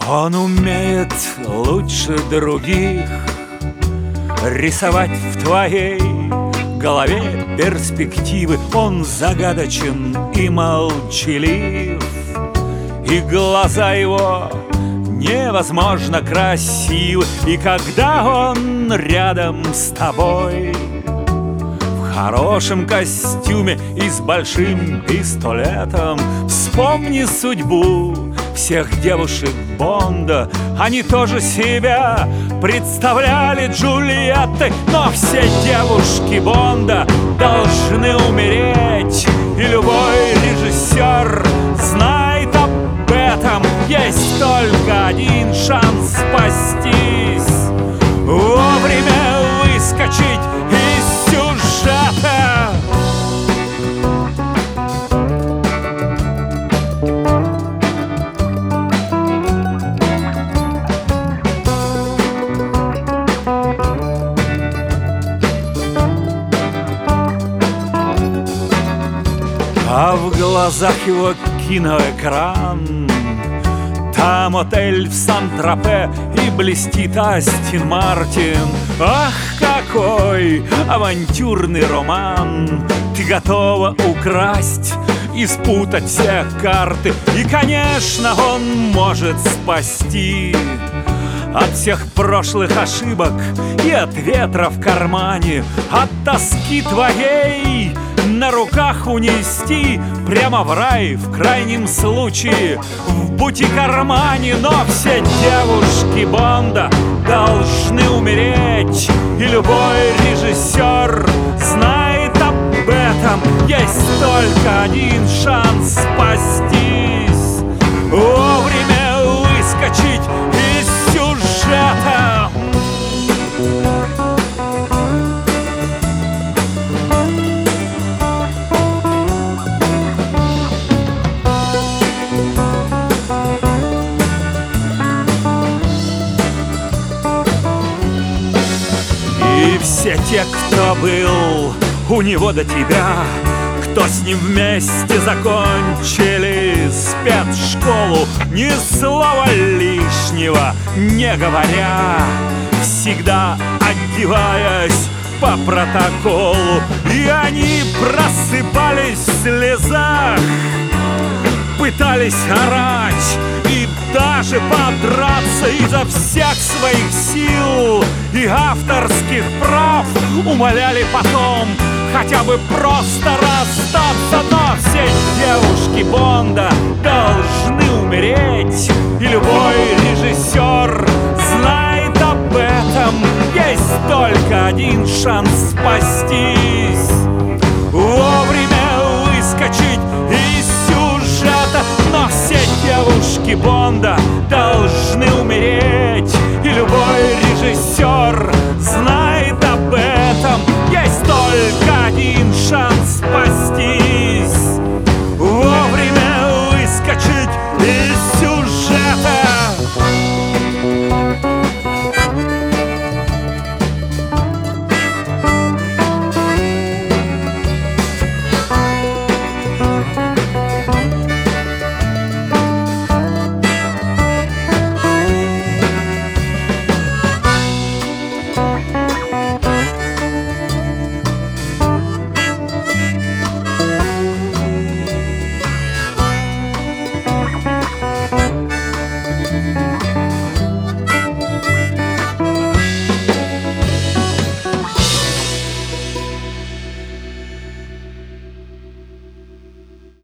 Он умеет лучше других рисовать в твоей голове перспективы. Он загадочен и молчалив, и глаза его невозможно красивы. И когда он рядом с тобой, в хорошем костюме и с большим пистолетом, вспомни судьбу всех девушек Бонда. Они тоже себя представляли Джульеттой, но все девушки Бонда должны умереть. И любой режиссер знает об этом. Есть только один шанс спастись: вовремя выскочить из сюжета. А в глазах его киноэкран, там отель в Сан-Тропе и блестит Астон Мартин. Ах, какой авантюрный роман! Ты готова украсть и спутать все карты. И, конечно, он может спасти от всех прошлых ошибок и от ветра в кармане, от тоски твоей на руках унести прямо в рай, в крайнем случае в бутик-кармане. Но все девушки Бонда должны умереть, и любой режиссер знает об этом. Есть только один шанс спастись: вовремя выскочить из сюжета. И все те, кто был у него до тебя, кто с ним вместе закончили спецшколу, ни слова лишнего не говоря, всегда одеваясь по протоколу. И они просыпались в слезах, пытались орать и даже подраться изо всех своих сил и авторских прав. Умоляли потом хотя бы просто расстаться. Но все девушки Бонда должны умереть, и любой режиссер знает об этом. Есть только один шанс спастись: вовремя выскочить из сюжета. Но все девушки Бонда